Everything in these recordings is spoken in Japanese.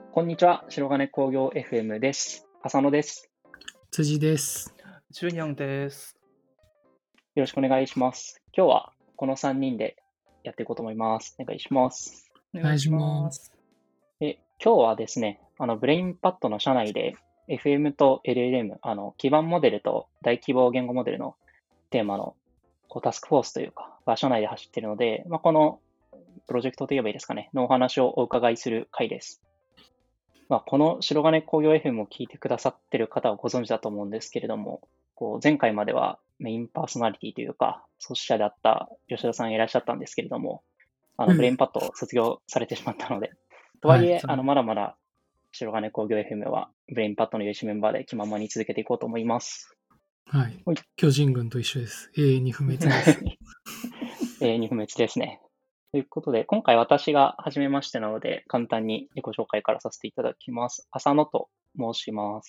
こんにちは、白金工業 FM です。浅野です。 辻です。 준영です。 よろしくお願いします。今日はこの3人でやっていこうと思います。お願いします。 お願いします。 今日はですね、ブレインパッドの社内で FM と LLM、基盤モデルと大規模言語モデルのテーマのタスクフォースというか、が社内で走っているので、このプロジェクトといえばいいですかね、のお話をお伺いする回です。この白金工業 FM を聞いてくださっている方はご存知だと思うんですけれども、前回まではメインパーソナリティというか、創始者であった吉田さんがいらっしゃったんですけれども、ブレインパッドを卒業されてしまったので、とはいえ、まだまだ白金工業 FM はブレインパッドの有志メンバーで気ままに続けていこうと思います。 はい。巨人軍と一緒です。永遠に不滅です。 永遠に不滅ですね。ということで、今回私が初めましてなので、簡単に自己紹介からさせていただきます。浅野と申します。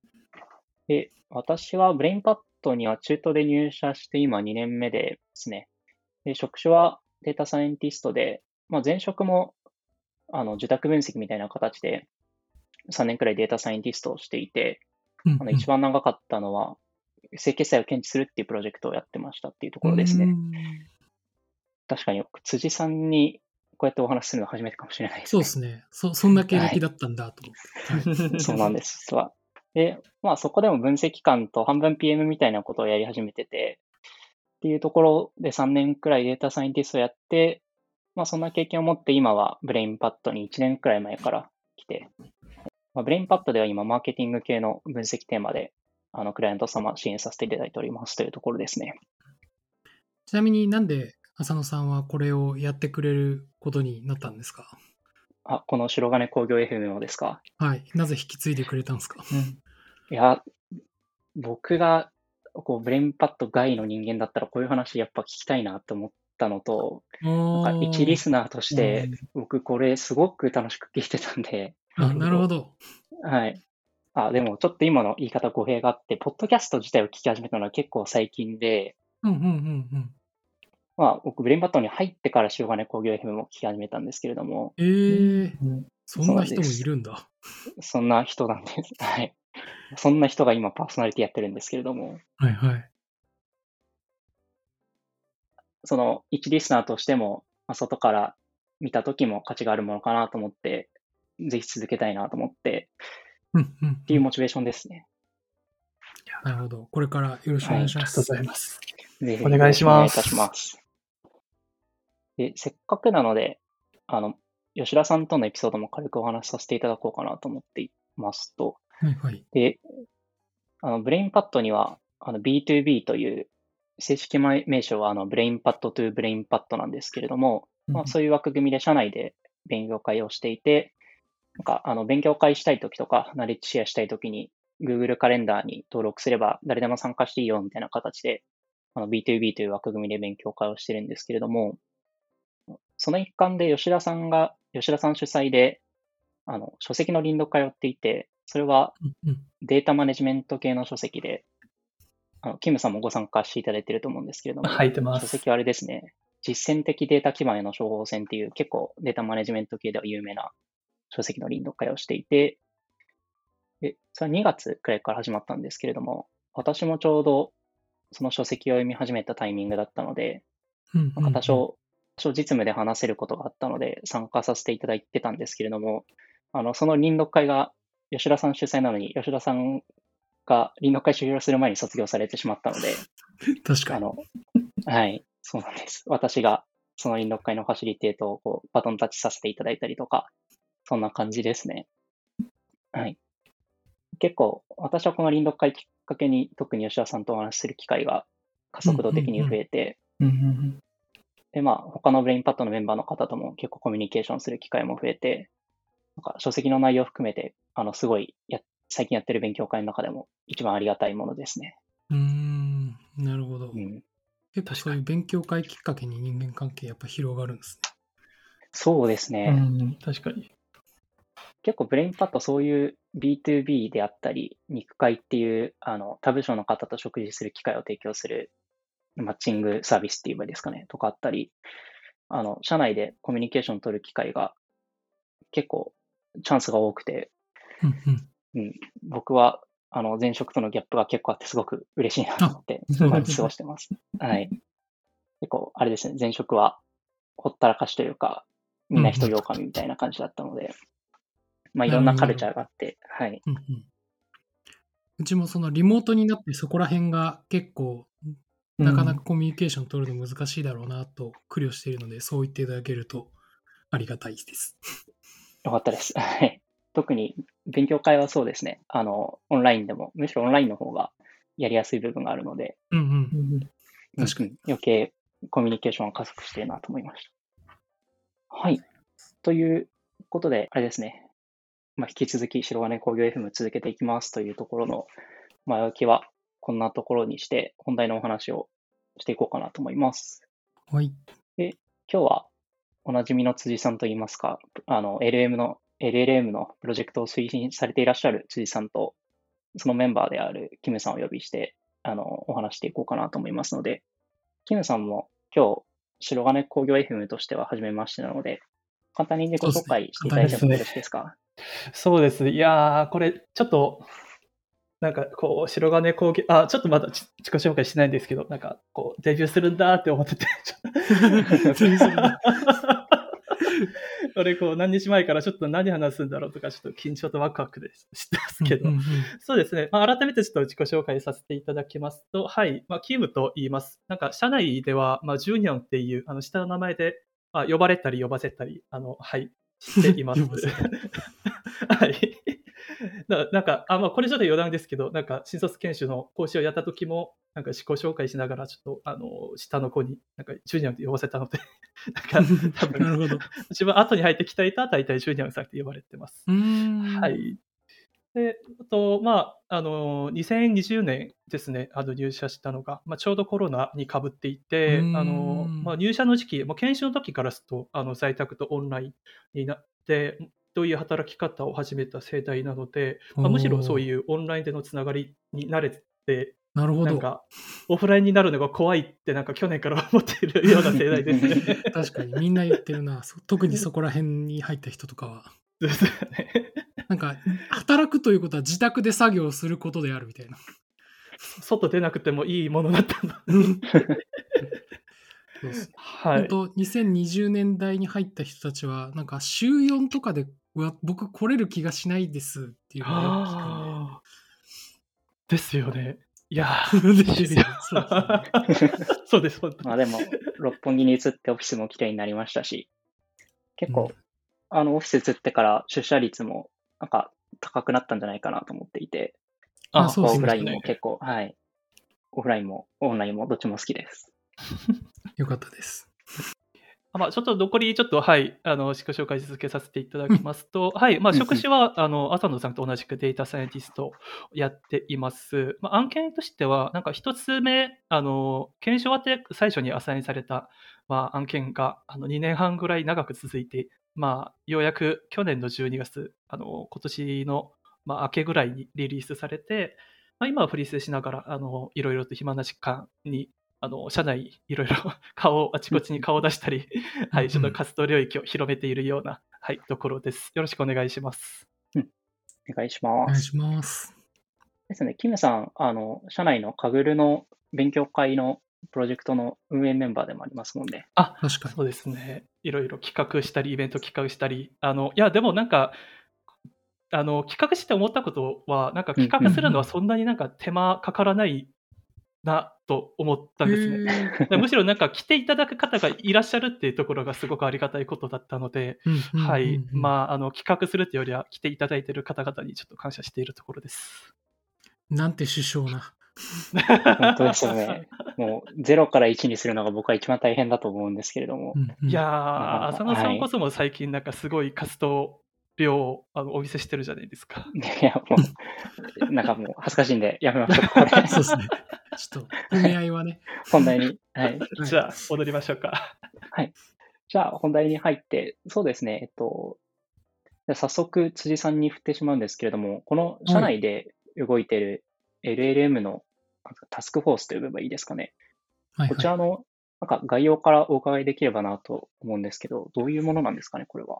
私はブレインパッドには中途で入社して今2年目ですね。職種はデータサイエンティストで、前職も受託分析みたいな形で3年くらいデータサイエンティストをしていて、一番長かったのは清潔さを検知するっていうプロジェクトをやってましたっていうところですね。確かに辻さんにこうやってお話しするのは初めてかもしれないですね。 そうですね。そんな経歴だったんだと思って。 はい、そうなんです、実は。で、そこでも分析官と半分 PM みたいなことをやり始めてて、っていうところで3年くらいデータサイエンティストをやって、そんな経験を持って今はブレインパッドに1年くらい前から来て、ブレインパッドでは今マーケティング系の分析テーマで、クライアント様支援させていただいておりますというところですね。 ちなみになんで浅野さんはこれをやってくれることになったんですか？ この白金工業 FM をですか？ はい。なぜ引き継いでくれたんですか？ いや、僕がブレインパッド外の人間だったらこういう話やっぱ聞きたいなと思ったのと、一リスナーとして僕これすごく楽しく聞いてたんで。 なるほど。 はい。でもちょっと今の言い方語弊があって、ポッドキャスト自体を聞き始めたのは結構最近で、僕ブレインパッドに入ってから白金工業 FM も聞き始めたんですけれども。 そんな人もいるんだ。 そんな人なんです。はい。そんな人が今パーソナリティやってるんですけれども。 はいはい。 その一リスナーとしても、外から見た時も価値があるものかなと思って、ぜひ続けたいなと思って、っていうモチベーションですね。 なるほど。これからよろしくお願いします。 ありがとうございます。 ぜひお願いします。 お願いいたします。で、せっかくなので、吉田さんとのエピソードも軽くお話しさせていただこうかなと思っていますと、で、ブレインパッドには、B2B という正式名称はブレインパッドトゥブレインパッドなんですけれども、そういう枠組みで社内で勉強会をしていて、勉強会したいときとか、ナレッジシェアしたいときに、Google カレンダーに登録すれば誰でも参加していいよみたいな形で、B2B という枠組みで勉強会をしてるんですけれども、その一環で吉田さん主催で、書籍の輪読会をやっていて、それはデータマネジメント系の書籍で、キムさんもご参加していただいていると思うんですけれども、書籍はあれですね、実践的データ基盤への処方箋っていう結構データマネジメント系では有名な書籍の輪読会をしていて、で、それは2月くらいから始まったんですけれども、私もちょうどその書籍を読み始めたタイミングだったので、多少実務で話せることがあったので参加させていただいてたんですけれども、その輪読会が吉田さん主催なのに、吉田さんが輪読会終了する前に卒業されてしまったので、 確かに。 はい、そうなんです。私がその輪読会のファシリテートをバトンタッチさせていただいたりとか、そんな感じですね。はい。結構、私はこの輪読会きっかけに、特に吉田さんとお話しする機会が加速度的に増えて、で、他のブレインパッドのメンバーの方とも結構コミュニケーションする機会も増えて、書籍の内容を含めて、すごい最近やってる勉強会の中でも一番ありがたいものですね。 なるほど。結構そういう勉強会きっかけに人間関係やっぱ広がるんですね。 そうですね。 確かに。 結構ブレインパッドそういう B2B であったり、肉会っていう他部署の方と食事する機会を提供するマッチングサービスって言えばいいですかね、とかあったり、社内でコミュニケーションを取る機会が結構チャンスが多くて、僕は前職とのギャップが結構あってすごく嬉しいなと思って過ごしてます。はい。結構あれですね、前職はほったらかしというか、みんな一人狼みたいな感じだったので、いろんなカルチャーがあって、はい。 うちもそのリモートになってそこら辺が結構なかなかコミュニケーション取るの難しいだろうなと苦慮しているので、そう言っていただけるとありがたいです。 よかったです。はい。特に勉強会はそうですね。オンラインでも、むしろオンラインの方がやりやすい部分があるので、確かに。余計コミュニケーションを加速しているなと思いました。はい。ということで、あれですね。引き続き白金工業 FM 続けていきますというところの前置きはこんなところにして、本題のお話をしていこうかなと思います。 はい。 で、今日はおなじみの辻さんといいますか、LLM のプロジェクトを推進されていらっしゃる辻さんと、そのメンバーであるキムさんをお呼びして、お話していこうかなと思いますので、キムさんも今日、白金工業 FM としては初めましてなので、簡単に自己紹介していただいてもよろしいですか？ そうです。いやー、これ、ちょっと、なんか、こう、白金工業、ちょっとまだ自己紹介しないんですけど、なんか、こう、デビューするんだって思ってて、俺、こう、何日前からちょっと何話すんだろうとか、ちょっと緊張とワクワクでしてますけど、そうですね。改めてちょっと自己紹介させていただきますと、はい、キムと言います。なんか、社内では、ジュニョンっていう、下の名前で、呼ばれたり呼ばせたり、はい、しています。はい。なんか、これちょっと余談ですけど、なんか、新卒研修の講師をやった時も、なんか自己紹介しながら、ちょっと、下の子に、なんか、ジュニアンって呼ばせたので、なんか、多分、なるほど。自分後に入ってきた人は大体ジュニアンさんって呼ばれてます。はい。で、2020年ですね、入社したのが、ちょうどコロナに被っていて、入社の時期、研修の時からすると、在宅とオンラインになって、どういう働き方を始めた世代なので、むしろそういうオンラインでのつながりに慣れて、 なるほど。 なんか、オフラインになるのが怖いって、なんか去年から思っているような世代ですね。 確かに、みんな言ってるな。特にそこら辺に入った人とかは。 ですよね。 なんか、働くということは自宅で作業することであるみたいな。 外出なくてもいいものだったんだ。 はい。本当、2020年代に入った人たちは、なんか週4とかで、僕来れる気がしないですっていうのをよく聞くんで。 ですよね。いやー、そうです、本当に。 でも、六本木に移ってオフィスもきれいになりましたし、結構、オフィス移ってから出社率もなんか高くなったんじゃないかなと思っていて、オフラインも結構、はい。オフラインもオンラインもどっちも好きです。 よかったです。 ちょっと残り、ちょっと、はい、自己紹介続けさせていただきますと、はい、職種は、浅野さんと同じくデータサイエンティストをやっています。案件としては、なんか一つ目、検証終わって最初にアサインされた、案件が、2年半ぐらい長く続いて、ようやく去年の12月、今年の、明けぐらいにリリースされて、今はフリースしながら、いろいろと暇な時間に、社内いろいろあちこちに顔を出したり、はい、ちょっと活動領域を広めているような、はい、ところです。よろしくお願いします。 お願いします。 お願いします。 ですね、キムさん、社内のカグルの勉強会のプロジェクトの運営メンバーでもありますもんね。 確かに。そうですね。いろいろ企画したり、イベント企画したり、いや、でもなんか、企画して思ったことは、なんか企画するのはそんなになんか手間かからないなと思ったんですね。むしろなんか来ていただく方がいらっしゃるっていうところがすごくありがたいことだったので、はい、企画するっていうよりは来ていただいている方々にちょっと感謝しているところです。 なんて首相な。 本当ですよね。もう0から1にするのが僕は一番大変だと思うんですけれども。 いやー、浅野さんこそも最近なんかすごい活動量をお見せしてるじゃないですか。 いや、もう、なんかもう恥ずかしいんでやめましょう、これ。 そうですね。ちょっと、お見合いはね。 本題に。はい。 じゃあ、戻りましょうか。 はい。じゃあ、本題に入って、そうですね、早速、辻さんに振ってしまうんですけれども、この社内で動いている LLM のタスクフォースと呼べばいいですかね。こちらのなんか概要からお伺いできればなと思うんですけど、どういうものなんですかね、これは。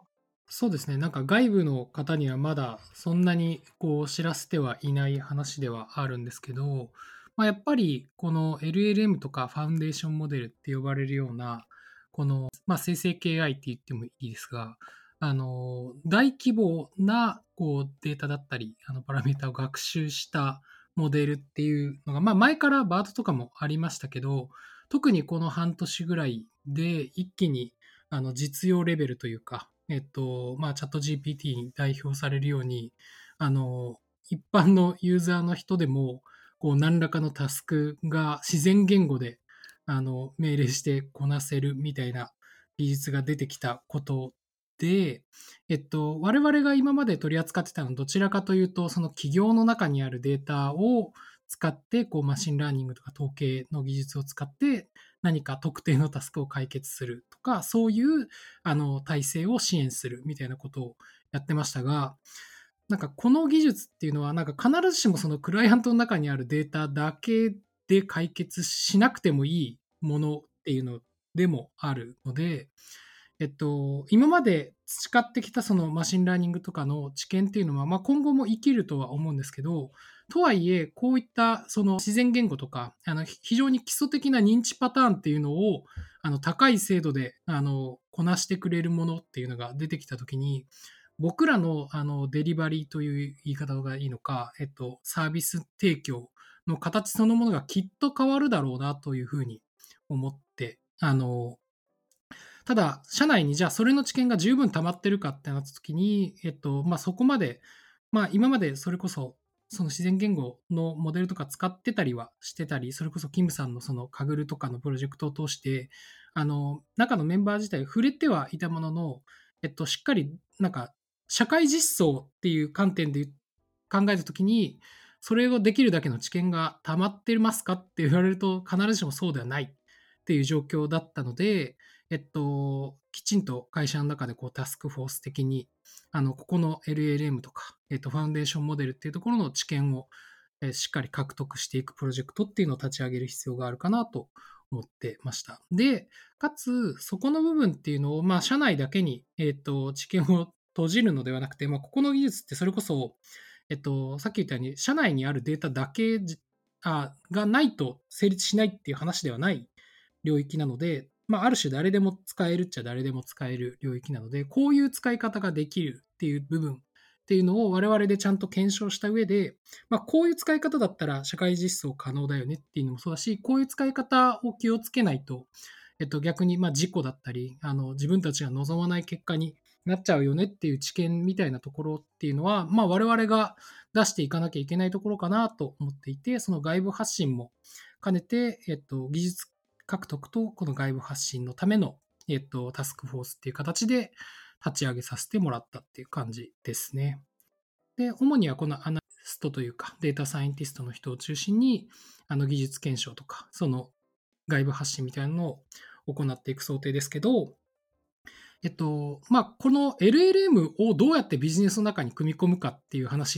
そうですね。なんか外部の方にはまだそんなにこう知らせてはいない話ではあるんですけど、やっぱりこの LLM とかファウンデーションモデルって呼ばれるような、この、生成系 AI って言ってもいいですが、大規模なこうデータだったり、パラメータを学習したモデルっていうのが、前からバートとかもありましたけど、特にこの半年ぐらいで一気に実用レベルというか、チャット GPT に代表されるように、一般のユーザーの人でも、こう、何らかのタスクが自然言語で、命令してこなせるみたいな技術が出てきたことで、我々が今まで取り扱ってたのはどちらかというと、その企業の中にあるデータを使って、こう、マシンラーニングとか統計の技術を使って、何か特定のタスクを解決するとか、そういう体制を支援するみたいなことをやってましたが、なんかこの技術っていうのは、なんか必ずしもそのクライアントの中にあるデータだけで解決しなくてもいいものっていうのでもあるので、今まで培ってきたそのマシンラーニングとかの知見っていうのは、今後も生きるとは思うんですけど、とはいえ、こういったその自然言語とか、非常に基礎的な認知パターンっていうのを、高い精度で、こなしてくれるものっていうのが出てきたときに、僕らの、デリバリーという言い方がいいのか、サービス提供の形そのものがきっと変わるだろうなというふうに思って、ただ、社内にじゃあそれの知見が十分溜まってるかってなった時に、そこまで、今までそれこそ、その自然言語のモデルとか使ってたりはしてたり、それこそキムさんのそのカグルとかのプロジェクトを通して、中のメンバー自体触れてはいたものの、しっかりなんか社会実装っていう観点で考えたときに、それをできるだけの知見が溜まってますかって言われると必ずしもそうではないっていう状況だったので、きちんと会社の中でこうタスクフォース的に、ここの LLM とか、ファウンデーションモデルっていうところの知見を、しっかり獲得していくプロジェクトっていうのを立ち上げる必要があるかなと思ってました。で、かつ、そこの部分っていうのを、社内だけに、知見を閉じるのではなくて、ここの技術ってそれこそ、さっき言ったように、社内にあるデータだけがないと成立しないっていう話ではない領域なので、ある種誰でも使えるっちゃ誰でも使える領域なので、こういう使い方ができるっていう部分っていうのを我々でちゃんと検証した上で、こういう使い方だったら社会実装可能だよねっていうのもそうだし、こういう使い方を気をつけないと、逆に事故だったり、自分たちが望まない結果になっちゃうよねっていう知見みたいなところっていうのは、我々が出していかなきゃいけないところかなと思っていて、その外部発信も兼ねて、技術獲得とこの外部発信のための、タスクフォースっていう形で立ち上げさせてもらったっていう感じですね。で、主にはこのアナリストというかデータサイエンティストの人を中心に技術検証とかその外部発信みたいなのを行っていく想定ですけど、この LLM をどうやってビジネスの中に組み込むかっていう話って、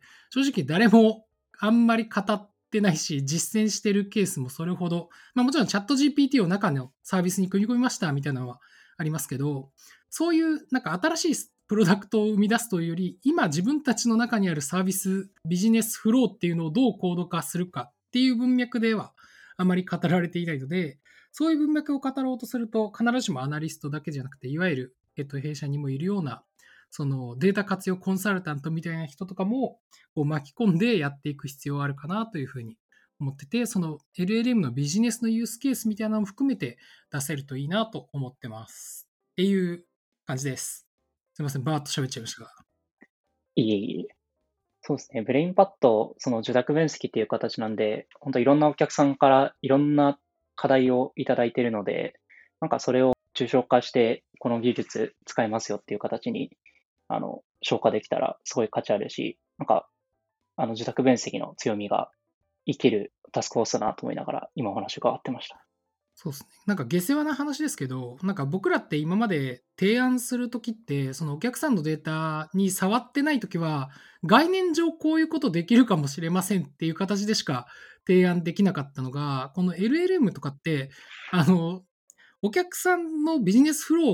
正直誰もあんまり語ってないし、実践してるケースもそれほど、もちろんチャット GPT を中のサービスに組み込みましたみたいなのはありますけど、そういうなんか新しいプロダクトを生み出すというより、今自分たちの中にあるサービス、ビジネスフローっていうのをどうコード化するかっていう文脈ではあまり語られていないので、そういう文脈を語ろうとすると、必ずしもアナリストだけじゃなくて、いわゆる、弊社にもいるような、そのデータ活用コンサルタントみたいな人とかもこう巻き込んでやっていく必要があるかなというふうに思ってて、その LLM のビジネスのユースケースみたいなのも含めて出せるといいなと思ってます。っていう感じです。すみません、バーッと喋っちゃいましたが。 いえいえ。そうですね。ブレインパッド、その受託分析っていう形なんで、本当いろんなお客さんからいろんな課題をいただいているので、なんかそれを抽象化して、この技術使えますよっていう形に、消化できたらすごい価値あるし、なんか、受託分析の強みが生きるタスクフォースだなと思いながら、今お話伺ってました。 そうですね。なんか下世話な話ですけど、なんか僕らって今まで提案するときって、そのお客さんのデータに触ってないときは、概念上こういうことできるかもしれませんっていう形でしか提案できなかったのが、この LLM とかって、お客さんのビジネスフローを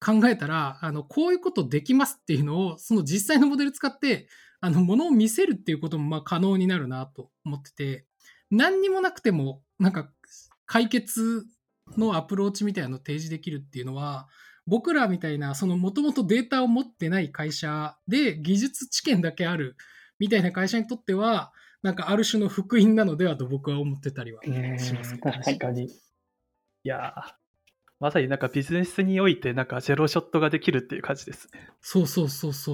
考えたら、こういうことできますっていうのを、その実際のモデル使って、ものを見せるっていうことも可能になるなと思ってて、何にもなくても、なんか解決のアプローチみたいなのを提示できるっていうのは、僕らみたいな、そのもともとデータを持ってない会社で技術知見だけあるみたいな会社にとっては、なんかある種の福音なのではと僕は思ってたりはしますけど、 ね。確かに。いやまさになんかビジネスにおいてなんかゼロショットができるっていう感じですね。 そうそう。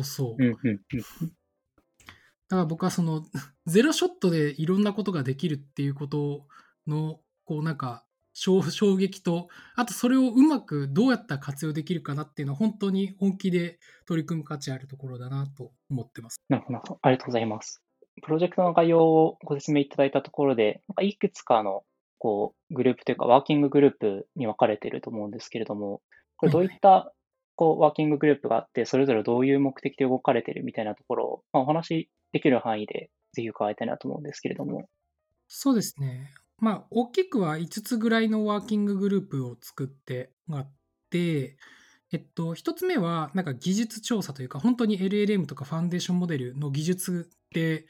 だから僕はそのゼロショットでいろんなことができるっていうことのこうなんか衝撃と、あとそれをうまくどうやったら活用できるかなっていうのは本当に本気で取り組む価値あるところだなと思ってます。 なるほど。ありがとうございます。プロジェクトの概要をご説明いただいたところで、なんかいくつかのグループというかワーキンググループに分かれていると思うんですけれども、これどういったワーキンググループがあって、それぞれどういう目的で動かれているみたいなところを、お話できる範囲でぜひ伺いたいなと思うんですけれども。 そうですね。大きくは5つぐらいのワーキンググループを作ってあって、1つ目は、なんか技術調査というか、本当に LLM とかファンデーションモデルの技術って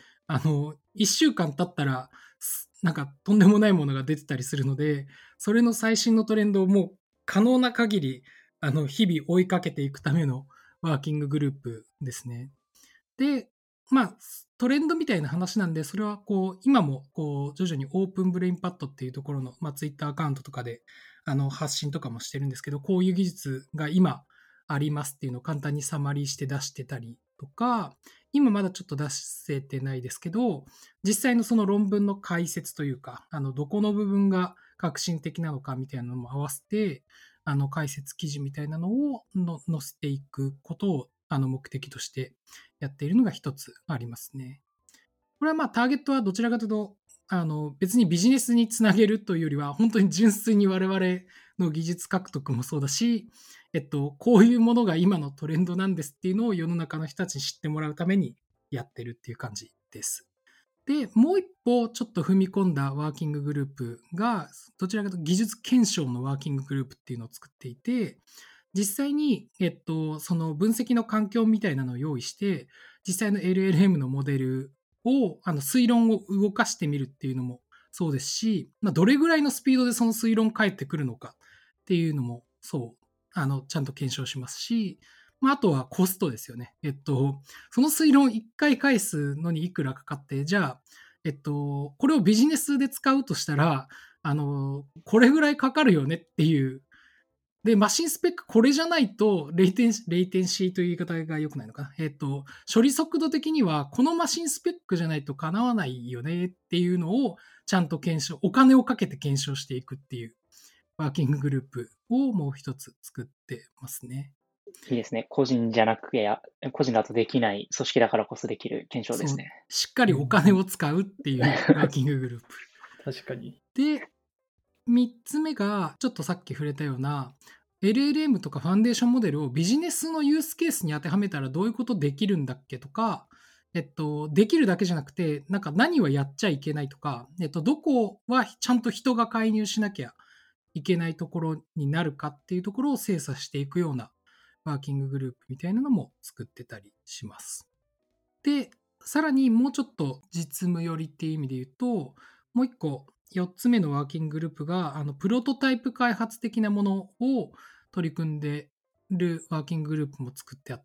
、1週間経ったら、なんかとんでもないものが出てたりするので、それの最新のトレンドをもう可能な限り、日々追いかけていくためのワーキンググループですね。で、トレンドみたいな話なんで、それは今も徐々にオープンブレインパッドっていうところの、ツイッターアカウントとかで発信とかもしてるんですけど、こういう技術が今ありますっていうのを簡単にサマリーして出してたりとか、今まだちょっと出せてないですけど、実際のその論文の解説というか、どこの部分が革新的なのかみたいなのも合わせて、解説記事みたいなのを載せていくことを目的としてやっているのが一つありますね。これはターゲットはどちらかというと、別にビジネスにつなげるというよりは、本当に純粋に我々の技術獲得もそうだし、こういうものが今のトレンドなんですっていうのを世の中の人たちに知ってもらうためにやってるっていう感じです。で、もう一歩ちょっと踏み込んだワーキンググループが、どちらかというと技術検証のワーキンググループっていうのを作っていて、実際に、その分析の環境みたいなのを用意して、実際の LLM のモデルを、推論を動かしてみるっていうのもそうですし、どれぐらいのスピードでその推論返ってくるのかっていうのも、ちゃんと検証しますし、あとはコストですよね。その推論1回返すのにいくらかかって、じゃあ、これをビジネスで使うとしたら、これぐらいかかるよねっていうで、マシンスペックこれじゃないと、レイテンシーという言い方が良くないのかな。処理速度的には、このマシンスペックじゃないと叶わないよねっていうのを、ちゃんと検証、お金をかけて検証していくっていう、ワーキンググループをもう一つ作ってますね。 いいですね。個人じゃなく個人だとできない組織だからこそできる検証ですね。 しっかりお金を使うっていうワーキンググループ。 確かに。 で、3つ目が、ちょっとさっき触れたような、LLM とかファンデーションモデルをビジネスのユースケースに当てはめたらどういうことできるんだっけとか、できるだけじゃなくて、なんか何はやっちゃいけないとか、どこはちゃんと人が介入しなきゃいけないところになるかっていうところを精査していくようなワーキンググループみたいなのも作ってたりします。で、さらにもうちょっと実務寄りっていう意味で言うと、もう一個4つ目のワーキンググループが、プロトタイプ開発的なものを取り組んでいるワーキンググループも作ってあって、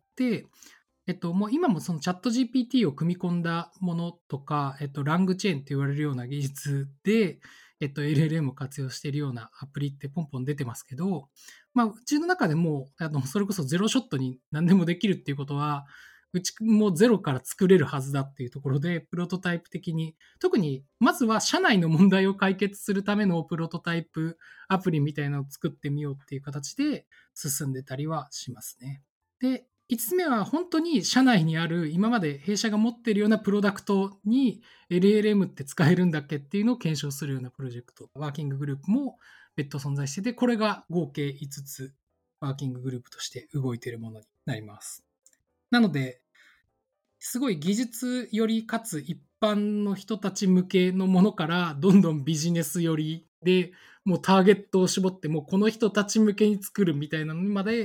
もう今もそのチャット GPT を組み込んだものとか、ラングチェーンって言われるような技術で、LLM を活用しているようなアプリってポンポン出てますけど、うちの中でも、それこそゼロショットに何でもできるっていうことは、うちもゼロから作れるはずだっていうところで、プロトタイプ的に、特にまずは社内の問題を解決するためのプロトタイプアプリみたいなのを作ってみようっていう形で進んでたりはしますね。で、5つ目は本当に社内にある今まで弊社が持っているようなプロダクトに LLM って使えるんだっけっていうのを検証するようなプロジェクト、ワーキンググループも別途存在してて、これが合計5つワーキンググループとして動いているものになります。なので、すごい技術よりかつ一般の人たち向けのものからどんどんビジネス寄りでもうターゲットを絞ってもうこの人たち向けに作るみたいなのまで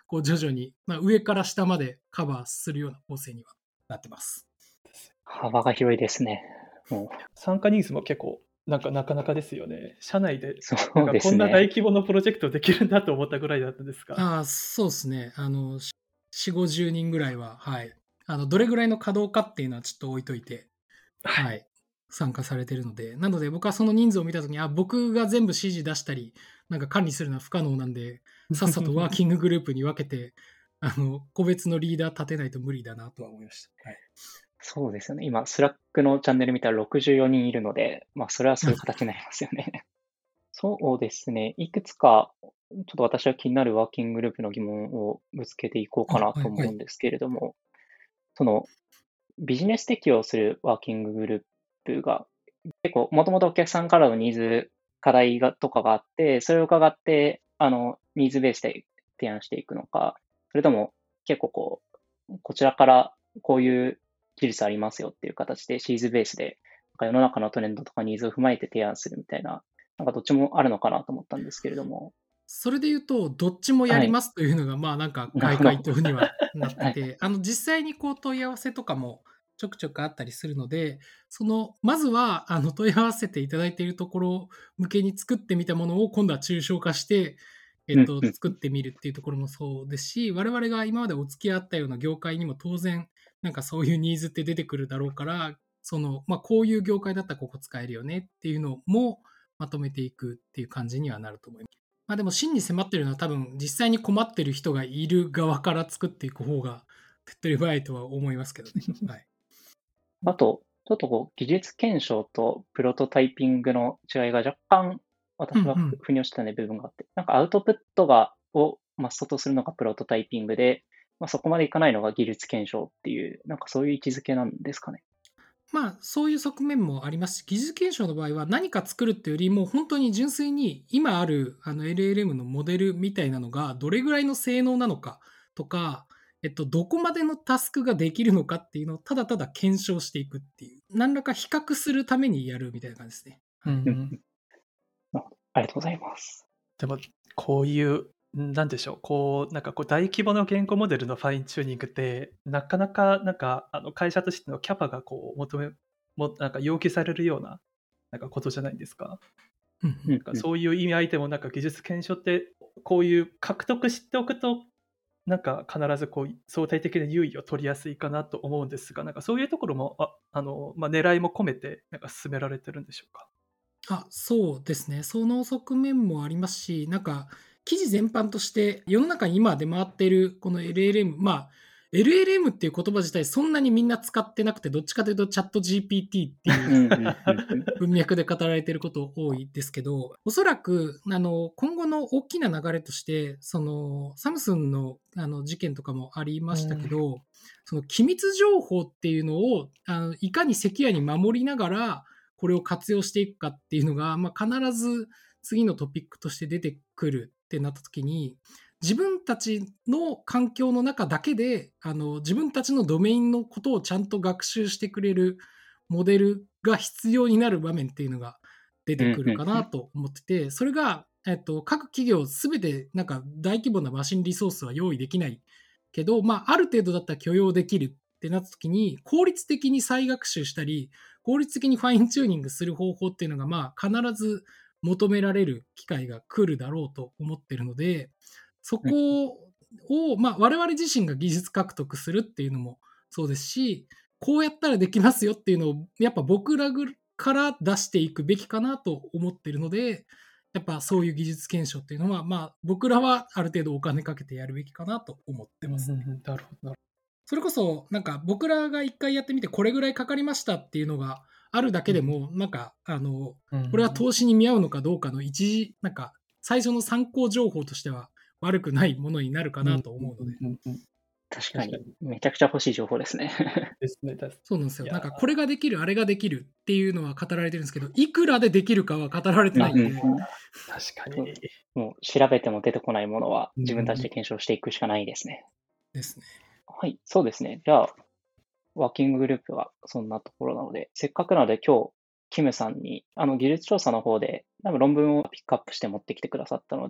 こう徐々に、上から下までカバーするような構成にはなってます。 幅が広いですね。もう参加人数も結構、なかなかですよね。社内で、 そうですこんな大ね。 規模なプロジェクトできるんだと思ったぐらいだったんですか。 そうですね。4、50人ぐらいは、はい。どれぐらいの稼働かっていうのはちょっと置いといて、はい。参加されてるので、なので僕はその人数を見たときに、僕が全部指示出したり、なんか管理するのは不可能なんで、さっさとワーキンググループに分けて、個別のリーダー立てないと無理だなとは思いました。はい。 そうですよね。今、スラックのチャンネル見たら64人いるので、それはそういう形になりますよね。そうですね。いくつか、ちょっと私は気になるワーキンググループの疑問をぶつけていこうかなと思うんですけれども、そのビジネス適用するワーキンググループが結構、もともとお客さんからのニーズ、課題とかがあって、それを伺って、ニーズベースで提案していくのか、それとも結構こちらからこういう技術ありますよっていう形でシーズベースで、世の中のトレンドとかニーズを踏まえて提案するみたいな、どっちもあるのかなと思ったんですけれども。 それで言うと、どっちもやりますというのが、なんか回答にはなってて、実際にこう問い合わせとかもちょくちょくあったりするので、まずは問い合わせていただいているところ向けに作ってみたものを今度は抽象化して、作ってみるっていうところもそうですし、我々が今までお付き合いあったような業界にも当然、なんかそういうニーズって出てくるだろうから、こういう業界だったらここ使えるよねっていうのもまとめていくっていう感じにはなると思います。でも真に迫ってるのは多分実際に困ってる人がいる側から作っていく方が手っ取り早いとは思いますけどね。はい。 あと、ちょっと技術検証とプロトタイピングの違いが若干私は腑に落ちた部分があって、なんかアウトプットをマストとするのがプロトタイピングで、そこまでいかないのが技術検証っていう、なんかそういう位置づけなんですかね。 そういう側面もありますし、技術検証の場合は何か作るっていうよりも、本当に純粋に今あるLLM のモデルみたいなのがどれぐらいの性能なのかとか、どこまでのタスクができるのかっていうのをただただ検証していくっていう、何らか比較するためにやるみたいな感じですね。 ありがとうございます。 でも、こういう、なんでしょう、なんか大規模な言語モデルのファインチューニングって、なかなか、会社としてのキャパがなんか要求されるような、なんかことじゃないですか。なんかそういう意味合いでも、なんか技術検証って、こういう獲得しておくと、なんか必ず相対的な優位を取りやすいかなと思うんですが、なんかそういうところも、狙いも込めて、なんか進められてるんでしょうか。 そうですね。その側面もありますし、なんか、記事全般として世の中に今出回っているこの LLM、LLM っていう言葉自体そんなにみんな使ってなくて、どっちかというとチャット GPT っていう文脈で語られていること多いですけど、おそらく、今後の大きな流れとして、サムスンの事件とかもありましたけど、その機密情報っていうのをいかにセキュアに守りながら、これを活用していくかっていうのが、必ず次のトピックとして出てくるってなった時に、自分たちの環境の中だけで自分たちのドメインのことをちゃんと学習してくれるモデルが必要になる場面っていうのが出てくるかなと思ってて、それが、各企業すべてなんか大規模なマシンリソースは用意できないけど、ある程度だったら許容できるってなった時に、効率的に再学習したり、効率的にファインチューニングする方法っていうのが、必ず求められる機会が来るだろうと思っているので、そこを、我々自身が技術獲得するっていうのもそうですし、こうやったらできますよっていうのを、やっぱ僕らから出していくべきかなと思っているので、やっぱそういう技術検証っていうのは、僕らはある程度お金かけてやるべきかなと思ってますね。 なるほど。 それこそ、なんか僕らが一回やってみて、これぐらいかかりましたっていうのがあるだけでも、なんか、これは投資に見合うのかどうかのなんか、最初の参考情報としては悪くないものになるかなと思うので。 確かに、めちゃくちゃ欲しい情報ですね。 そうなんですよ。なんか、これができる、あれができるっていうのは語られてるんですけど、いくらでできるかは語られてないんで。 確かに。 もう調べても出てこないものは自分たちで検証していくしかないですね。 ですね。 はい、そうですね。じゃあ、ワーキンググループはそんなところなので、せっかくなので今日、キムさんに技術調査の方で多分論文をピックアップして持ってきてくださったので、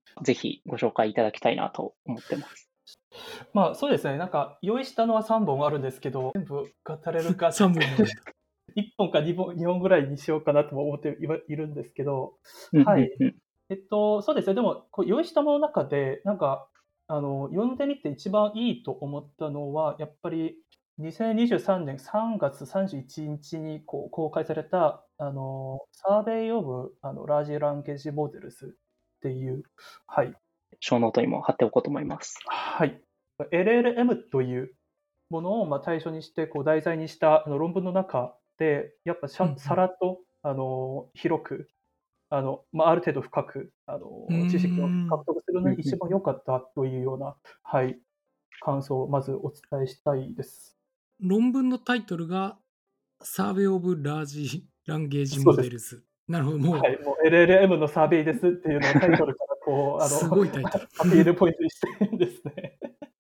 ぜひご紹介いただきたいなと思ってます。 まあそうですね、なんか用意したのは3本あるんですけど、全部語れるか 3本なんだ。 1本か2本ぐらいにしようかなとも思っているんですけど、はい。そうですね、でもこう用意したものの中で、なんか読んでみて一番いいと思ったのは、やっぱり2023年3月31日にこう公開された、サーベイ・オブ・ラージ・ランゲージ・モデルズっていう、はい。 ショーノートにも貼っておこうと思います。 はい。LLM というものを対象にしてこう題材にした論文の中で、やっぱさらっと広く、ある程度深く知識を獲得するのに一番良かったというような、はい、感想をまずお伝えしたいです。 論文のタイトルがサーベイ・オブ・ラージ・ランゲージ・モデルズ。なるほど、もう、 はい、もう LLM のサーベイですっていうのをタイトルからこうすごいタイトル。 アピールポイントにしてるんですね。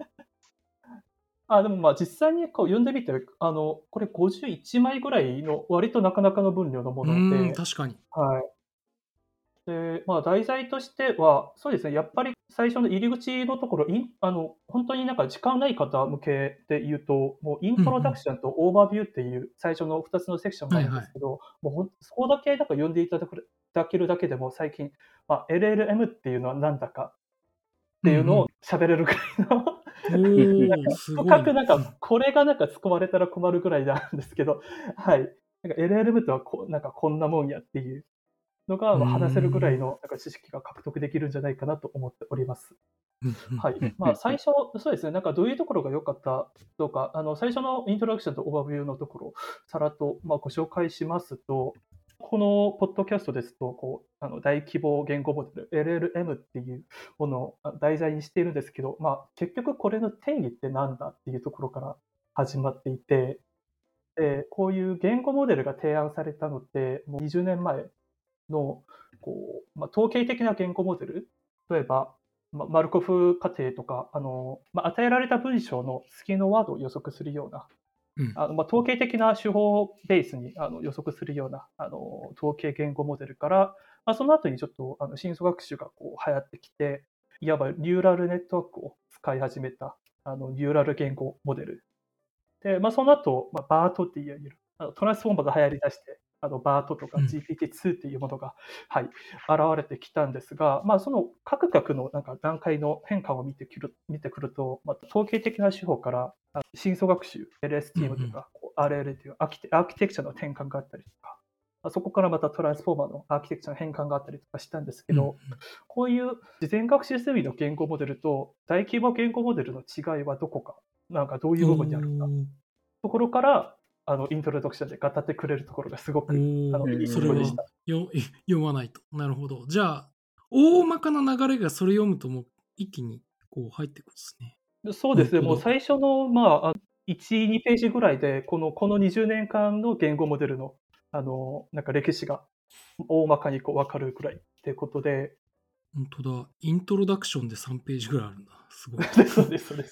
でも実際にこう読んでみて、これ51枚ぐらいの割となかなかの分量のもので、 確かに。 はい。で、題材としては、そうですね、やっぱり最初の入り口のところ、本当になんか時間ない方向けで言うと、もうイントロダクションとオーバービューっていう最初の2つのセクションがあるんですけど、もうそこだけなんか読んでいただけるだけでも最近、LLM っていうのはなんだかっていうのを喋れるぐらいの深くなんか、これがなんか使われたら困るぐらいなんですけど、はい。なんか LLM とはなんかこんなもんやっていうのが話せるぐらいのなんか知識が獲得できるんじゃないかなと思っております。はい。最初、そうですね、なんかどういうところが良かったとか、最初のイントロダクションとオーバービューのところをさらっとご紹介しますと、このポッドキャストですと、大規模言語モデル、LLM っていうものを題材にしているんですけど、結局これの定義って何だっていうところから始まっていて、こういう言語モデルが提案されたのって、もう20年前の統計的な言語モデル、例えば、マルコフ過程とか、与えられた文章の次のワードを予測するような、統計的な手法をベースに予測するような統計言語モデルから、その後にちょっと深層学習が流行ってきて、いわばニューラルネットワークを使い始めたニューラル言語モデル。で、その後、バートっていうトランスフォーマーが流行りだして、バートとか GPT-2 っていうものが、はい、現れてきたんですが、その各々のなんか段階の変化を見てくると、統計的な手法から深層学習、LSTM とか、RL というアーキテクチャの転換があったりとか、そこからまたトランスフォーマーのアーキテクチャの変換があったりとかしたんですけど、こういう事前学習済みの言語モデルと大規模言語モデルの違いはどこか、なんかどういう部分にあるか、ところから、イントロダクションで語ってくれるところがすごくいいところでした。 読まないと。なるほど。じゃあ、大まかな流れがそれ読むともう一気に入ってくるんですね。 そうですね。もう最初の、1、2ページぐらいで、この20年間の言語モデルの、なんか歴史が大まかに分かるくらいっていうことで。 本当だ。イントロダクションで3ページぐらいあるんだ。すごい。 そうです、そうです。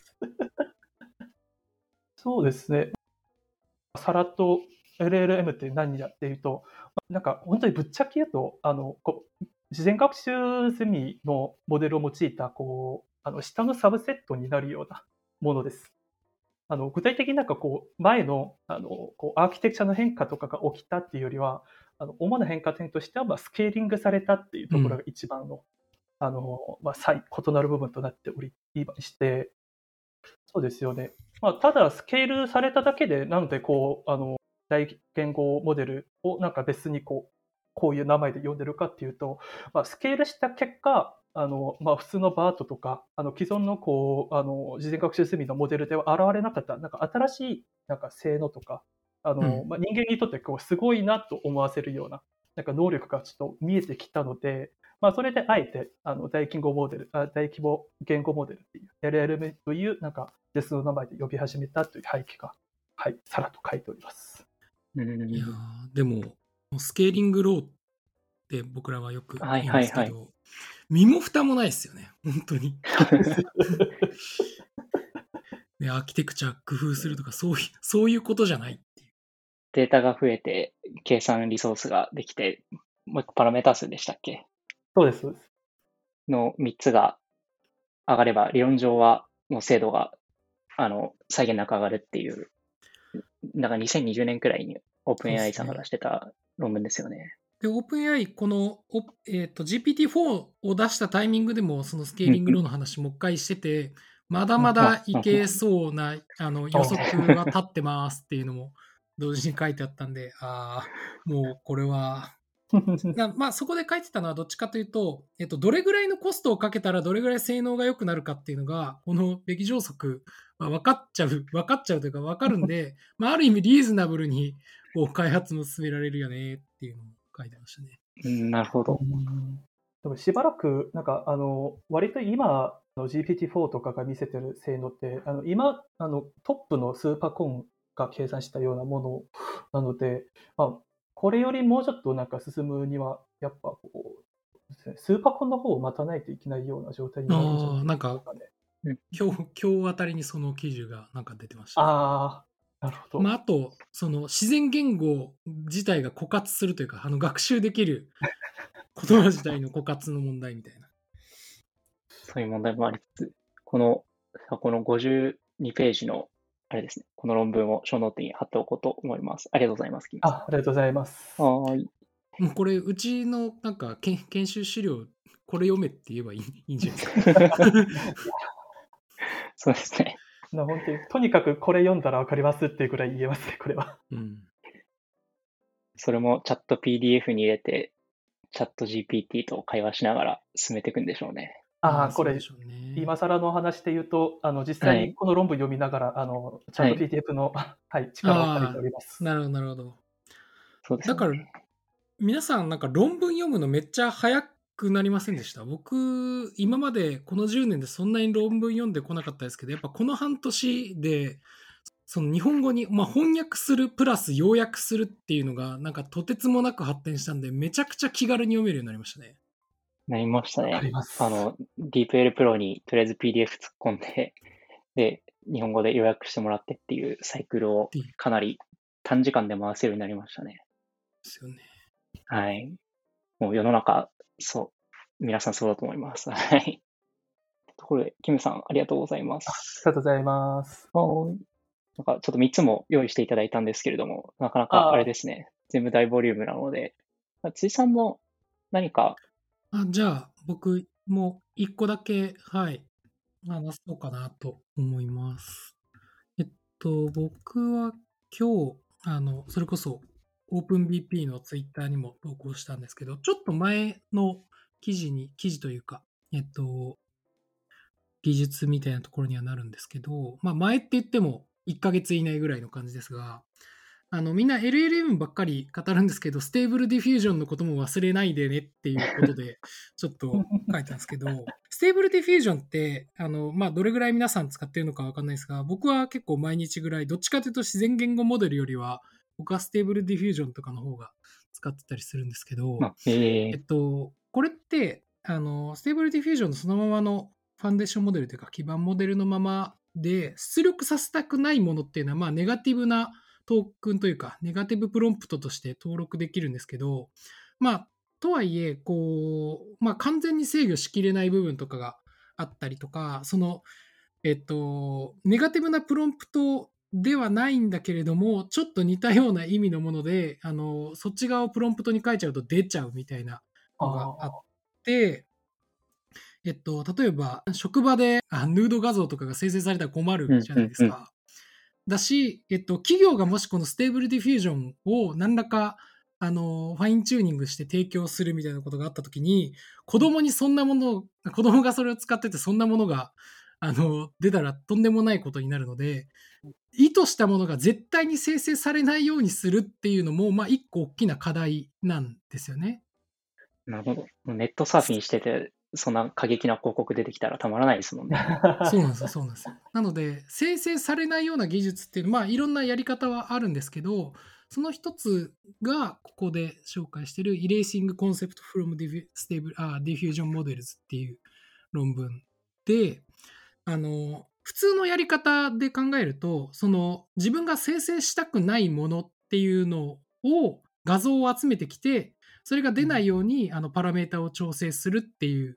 そうですね。さらっと LLM って何やっていうと、なんか本当にぶっちゃけ言うと、事前学習済みのモデルを用いた、下のサブセットになるようなものです。具体的になんか前の、アーキテクチャの変化とかが起きたっていうよりは、主な変化点としては、スケーリングされたっていうところが一番の、異なる部分となっておりまして、そうですよね。ただスケールされただけで、なので大言語モデルをなんか別にこういう名前で呼んでるかっていうと、スケールした結果、普通のバートとか、既存の事前学習済みのモデルでは現れなかった、なんか新しいなんか性能とか、人間にとってすごいなと思わせるような、なんか能力がちょっと見えてきたので、それであえて大規模言語モデルっていう LLM というなんか別の名前で呼び始めたという背景が、はい、さらっと書いております。 いやでもスケーリングローって僕らはよく言うんですけど、身も蓋もないですよね、本当に。アーキテクチャ工夫するとかそういうことじゃないっていう。 データが増えて計算リソースができて、もう一個パラメータ数でしたっけ？ そうです、そうです。 の3つが上がれば、理論上はもう精度が際限なく上がるっていう、だから2020年くらいにオープン AI さんが出してた論文ですよね。 で、オープン AI、この、GPT-4 を出したタイミングでも、そのスケーリングローの話もう一回してて、まだまだいけそうな予測は立ってますっていうのも同時に書いてあったんで、もうこれは、まあそこで書いてたのはどっちかというと、どれぐらいのコストをかけたらどれぐらい性能が良くなるかっていうのが、このべき乗測、分かっちゃうというか分かるんで、ある意味リーズナブルにこう開発も進められるよねっていうのも書いてましたね。 なるほど。 でもしばらく、割と今の GPT-4 とかが見せてる性能って、今、トップのスーパーコンが計算したようなものなので、これよりもうちょっと進むには、やっぱスーパーコンの方を待たないといけないような状態になるんじゃないですかね。 今日あたりにその記事が出てました、 なるほど。 あと、その自然言語自体が枯渇するというか、学習できる言葉自体の枯渇の問題みたいな。 そういう問題もありつつ、この52ページの、あれですね、この論文をショーノートに貼っておこうと思います。ありがとうございます。 ありがとうございます。 もうこれ、うちの研修資料、これ読めって言えばいいんじゃないですか。 そうですね。 本当にとにかくこれ読んだら分かりますっていうくらい言えますね、これは。 それもチャット PDF に入れて、チャット GPT と会話しながら進めていくんでしょうね。 これ、今更の話で言うと、実際にこの論文読みながら、チャット PDF の、力を借りております。 なるほど。 そうですね。 だから、皆さん論文読むのめっちゃ早くなりませんでした？僕、今までこの10年でそんなに論文読んでこなかったですけど、やっぱこの半年で、その日本語に、翻訳するプラス要約するっていうのが、とてつもなく発展したんで、めちゃくちゃ気軽に読めるようになりましたね。 なりましたね。DeepL Pro にとりあえず PDF 突っ込んで、で、日本語で予約してもらってっていうサイクルをかなり短時間で回せるようになりましたね。 ですよね。 はい。もう世の中、皆さんそうだと思います。はい。ところで、キムさん、ありがとうございます。 ありがとうございます。 ちょっと3つも用意していただいたんですけれども、なかなかあれですね。全部大ボリュームなので、辻さんも何か。 じゃあ、僕も1個だけ、話そうかなと思います。僕は今日、それこそ OpenBP のツイッターにも投稿したんですけど、ちょっと前の記事というか、技術みたいなところにはなるんですけど、前って言っても1ヶ月以内ぐらいの感じですが、みんな LLM ばっかり語るんですけど、ステーブルディフュージョンのことも忘れないでねっていうことで、ちょっと書いたんですけど、ステーブルディフュージョンって、どれぐらい皆さん使ってるのかわかんないですが、僕は結構毎日ぐらい、どっちかというと自然言語モデルよりは、僕はステーブルディフュージョンとかの方が使ってたりするんですけど、これって、ステーブルディフュージョンのそのままのファンデーションモデルというか基盤モデルのままで出力させたくないものっていうのは、ネガティブなトークンというか、ネガティブプロンプトとして登録できるんですけど、とはいえ、完全に制御しきれない部分とかがあったりとか、ネガティブなプロンプトではないんだけれども、ちょっと似たような意味のもので、そっち側をプロンプトに書いちゃうと出ちゃうみたいなのがあって、例えば、職場でヌード画像とかが生成されたら困るじゃないですか。だし、企業がもしこのステーブルディフュージョンを何らかファインチューニングして提供するみたいなことがあったときに、子供がそれを使っててそんなものが出たらとんでもないことになるので、意図したものが絶対に生成されないようにするっていうのも、一個大きな課題なんですよね。 なるほど。ネットサーフィンしてて、そんな過激な広告出てきたらたまらないですもんね。 そうなんですよ。なので、生成されないような技術っていうのは、いろんなやり方はあるんですけど、その一つが、ここで紹介している Erasing Concept from Diffusion Models っていう論文で、普通のやり方で考えると、自分が生成したくないものっていうのを、画像を集めてきて、それが出ないようにパラメータを調整するっていう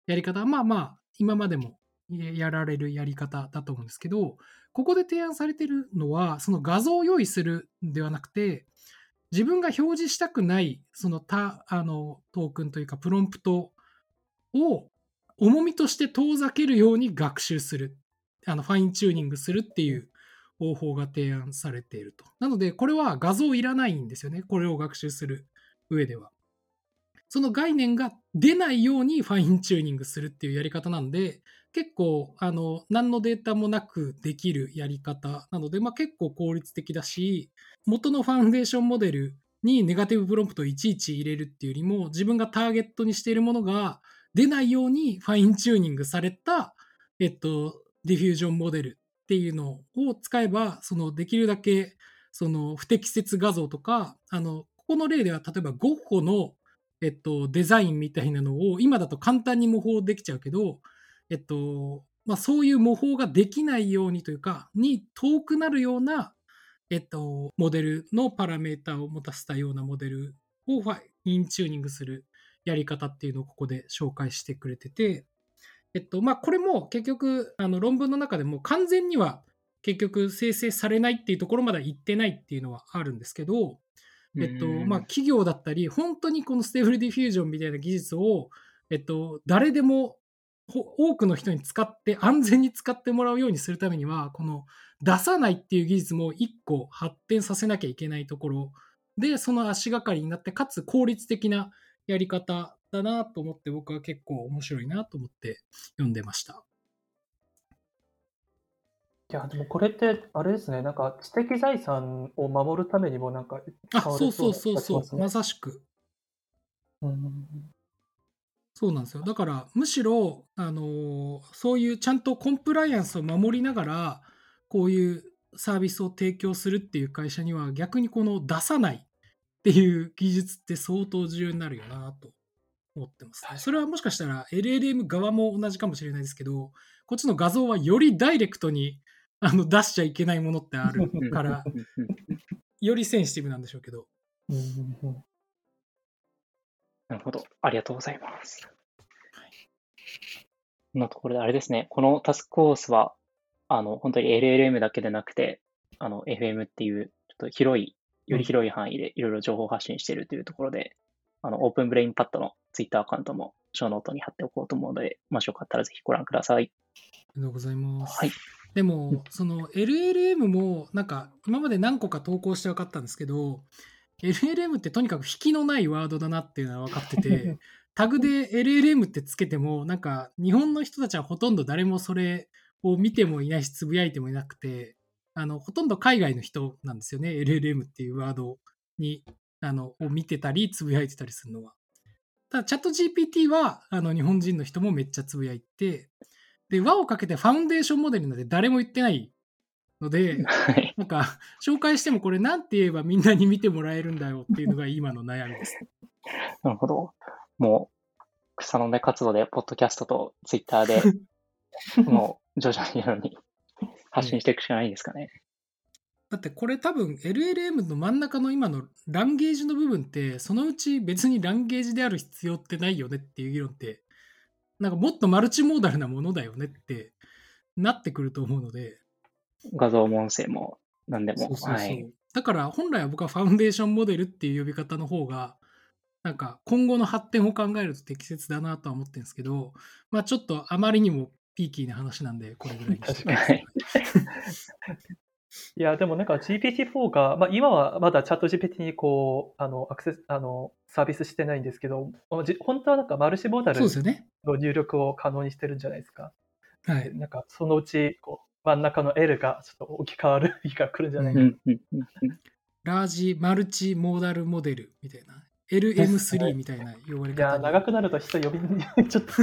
やり方はまあまあ今までもやられるやり方だと思うんですけど、ここで提案されているのは、その画像を用意するんではなくて、自分が表示したくないそのトークンというかプロンプトを重みとして遠ざけるように学習する、ファインチューニングするっていう方法が提案されていると。なので、これは画像いらないんですよね。これを学習する上では。その概念が出ないようにファインチューニングするっていうやり方なんで、結構、何のデータもなくできるやり方なので、結構効率的だし、元のファウンデーションモデルにネガティブプロンプトをいちいち入れるっていうよりも、自分がターゲットにしているものが出ないようにファインチューニングされた、ディフュージョンモデルっていうのを使えば、できるだけ、不適切画像とか、ここの例では、例えばゴッホのデザインみたいなのを今だと簡単に模倣できちゃうけど、そういう模倣ができないようにというか、に遠くなるような、モデルのパラメータを持たせたようなモデルをファインチューニングするやり方っていうのをここで紹介してくれてて、これも結局論文の中でも完全には結局生成されないっていうところまでは言ってないっていうのはあるんですけど、企業だったり、本当にこのステーブルディフュージョンみたいな技術を、誰でも多くの人に使って安全に使ってもらうようにするためには、この出さないっていう技術も一個発展させなきゃいけないところで、その足がかりになって、かつ効率的なやり方だなと思って、僕は結構面白いなと思って読んでました。 いや、でもこれって、あれですね、なんか知的財産を守るためにもなんか使われそうな気がしますね。 まさしく。そうなんですよ。だから、むしろ、そういうちゃんとコンプライアンスを守りながら、こういうサービスを提供するっていう会社には、逆にこの出さないっていう技術って相当重要になるよなと思ってますね。それはもしかしたら LLM 側も同じかもしれないですけど、こっちの画像はよりダイレクトに出しちゃいけないものってあるから、よりセンシティブなんでしょうけど。 なるほど。ありがとうございます。このところであれですね、このタスクコースは、本当に LLM だけでなくて、FM っていう、ちょっとより広い範囲でいろいろ情報発信しているというところで、オープンブレインパッドのツイッターアカウントもショーノートに貼っておこうと思うので、もしよかったらぜひご覧ください。 ありがとうございます。 はい。 でも、その LLM も、なんか、今まで何個か投稿して分かったんですけど、LLM ってとにかく引きのないワードだなっていうのは分かってて、タグで LLM ってつけても、なんか、日本の人たちはほとんど誰もそれを見てもいないし、つぶやいてもいなくて、ほとんど海外の人なんですよね、LLM っていうワードに、を見てたり、つぶやいてたりするのは。ただ、チャット GPT は、日本人の人もめっちゃつぶやいて、で、輪をかけてファウンデーションモデルなんで誰も言ってないので、なんか、紹介してもこれなんて言えばみんなに見てもらえるんだよっていうのが今の悩みです。 なるほど。もう、草の根活動で、ポッドキャストとツイッターで、もう徐々に発信していくしかないんですかね。 だってこれ多分 LLM の真ん中の今のランゲージの部分って、そのうち別にランゲージである必要ってないよねっていう議論って、なんかもっとマルチモーダルなものだよねってなってくると思うので。 画像も音声も何でも。はい。 だから本来は僕はファウンデーションモデルっていう呼び方の方が、なんか今後の発展を考えると適切だなとは思ってるんですけど、ちょっとあまりにもピーキーな話なんで、これぐらいにしてます。 いや、でもなんか GPT-4 が、今はまだチャット GPT にこう、アクセス、サービスしてないんですけど、本当はなんかマルチモーダルの入力を可能にしてるんじゃないですか。 はい。 なんかそのうち、真ん中の L がちょっと置き換わる日が来るんじゃないかな。 ラージマルチモーダルモデルみたいな。LM3 みたいな呼ばれ方。 いや、長くなると人呼びにちょっと。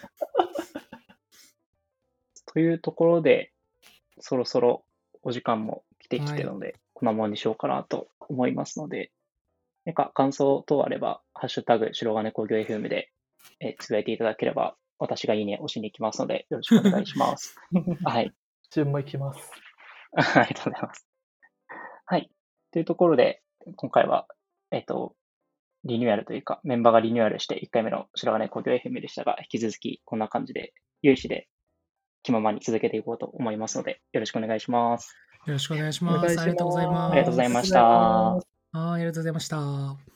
というところで、そろそろお時間も来てきてるので、こんなもんにしようかなと思いますので、なんか感想等あれば、ハッシュタグ、白金工業 FM でつぶやいていただければ、私がいいね押しに行きますので、よろしくお願いします。はい。 順も行きます。 ありがとうございます。はい。というところで、今回は、 リニューアルというか、メンバーがリニューアルして1回目の白金工業 FM でしたが、引き続きこんな感じで、有志で気ままに続けていこうと思いますので、よろしくお願いします。 よろしくお願いします。ありがとうございます。 ありがとうございました。 ありがとうございました。